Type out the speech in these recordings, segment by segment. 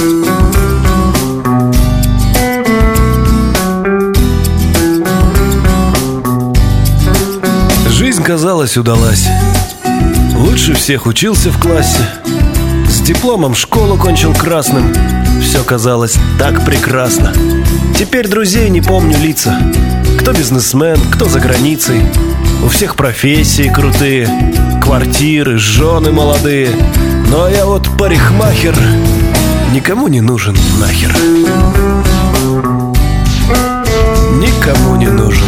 Жизнь, казалось, удалась. Лучше всех учился в классе. С дипломом школу кончил красным. Все казалось так прекрасно. Теперь друзей не помню лица. Кто бизнесмен, кто за границей. У всех профессии крутые, квартиры, жены молодые. Но я вот парикмахер, никому не нужен нахер. Никому не нужен.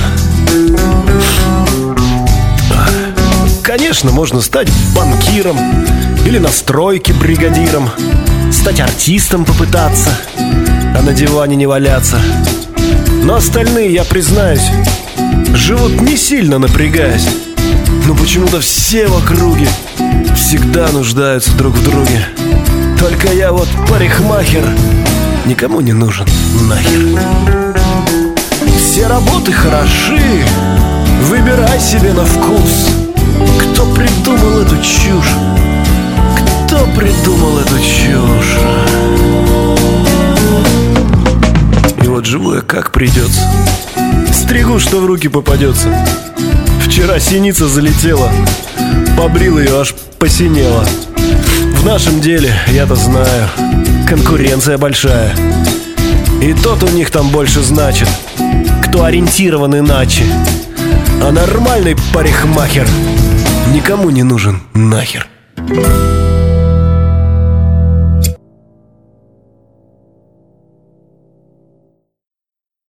Конечно, можно стать банкиром или на стройке бригадиром, стать артистом попытаться, а на диване не валяться. Но остальные, я признаюсь, живут не сильно напрягаясь. Но почему-то все в округе всегда нуждаются друг в друге. Только я вот парикмахер, никому не нужен нахер. Все работы хороши, выбирай себе на вкус. Кто придумал эту чушь? Кто придумал эту чушь? И вот живу я как придется. Стригу, что в руки попадется. Вчера синица залетела, побрил ее, аж посинела. В нашем деле, я-то знаю, конкуренция большая. И тот у них там больше значит, кто ориентирован иначе. А нормальный парикмахер никому не нужен нахер.